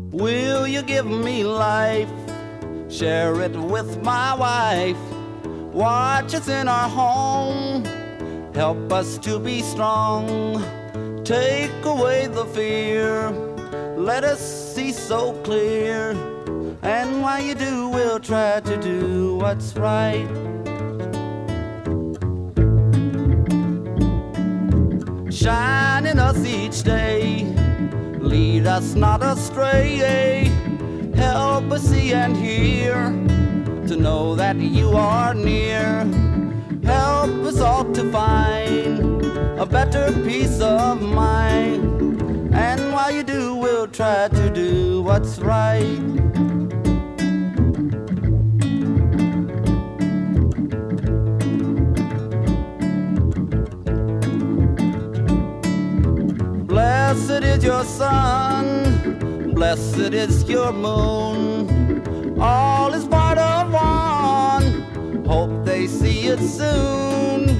Will you give me life? Share it with my wife. Watch us in our home. Help us to be strong. Take away the fear. Let us see so clear. And while you do, we'll try to do what's right. Shine in us each day. Lead us not astray. Help us see and hear, to know that you are near. Help us all to find a better peace of mind. And while you do, we'll try to do what's right. Blessed is your sun, blessed is your moon. All is part of one, hope they see it soon.